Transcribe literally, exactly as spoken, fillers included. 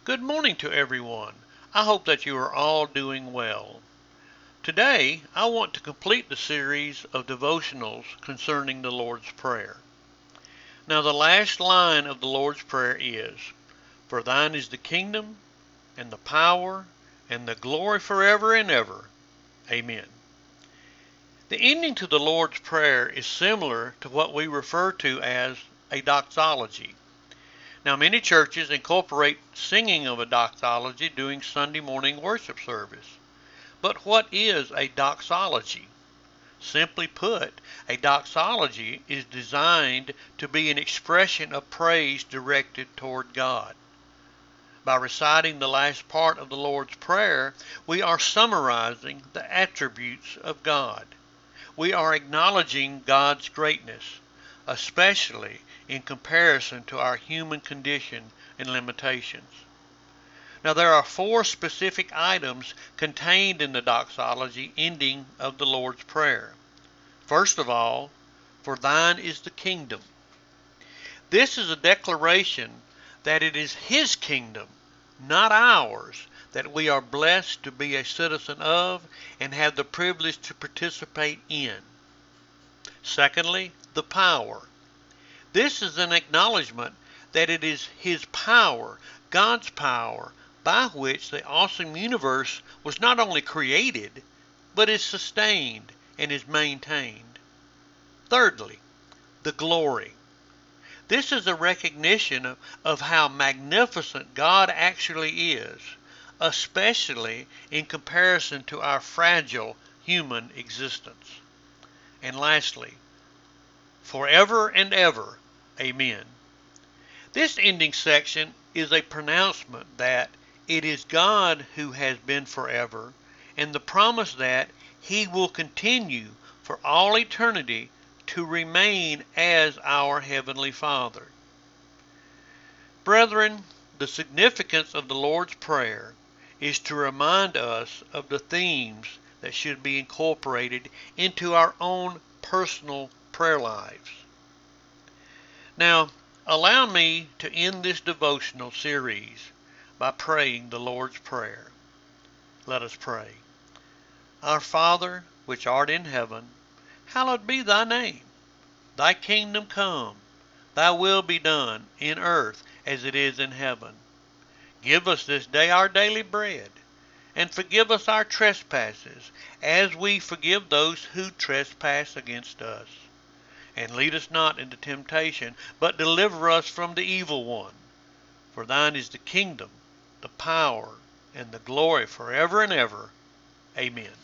Good morning to everyone. I hope that you are all doing well. Today, I want to complete the series of devotionals concerning the Lord's Prayer. Now, the last line of the Lord's Prayer is, "For thine is the kingdom, and the power, and the glory forever and ever. Amen." The ending to the Lord's Prayer is similar to what we refer to as a doxology. Now, many churches incorporate singing of a doxology during Sunday morning worship service. But what is a doxology? Simply put, a doxology is designed to be an expression of praise directed toward God. By reciting the last part of the Lord's Prayer, we are summarizing the attributes of God. We are acknowledging God's greatness, especially in comparison to our human condition and limitations. Now, there are four specific items contained in the doxology ending of the Lord's Prayer. First of all, "For thine is the kingdom." This is a declaration that it is His kingdom, not ours, that we are blessed to be a citizen of and have the privilege to participate in. Secondly, the power. This is an acknowledgement that it is His power, God's power, by which the awesome universe was not only created, but is sustained and is maintained. Thirdly, the glory. This is a recognition of, of how magnificent God actually is, especially in comparison to our fragile human existence. And lastly, forever and ever. Amen. This ending section is a pronouncement that it is God who has been forever, and the promise that He will continue for all eternity to remain as our Heavenly Father. Brethren, the significance of the Lord's Prayer is to remind us of the themes that should be incorporated into our own personal prayer lives. Now, allow me to end this devotional series by praying the Lord's Prayer. Let us pray. Our Father, which art in heaven, hallowed be thy name. Thy kingdom come, thy will be done in earth as it is in heaven. Give us this day our daily bread, and forgive us our trespasses, as we forgive those who trespass against us. And lead us not into temptation, but deliver us from the evil one. For thine is the kingdom, the power, and the glory forever and ever. Amen.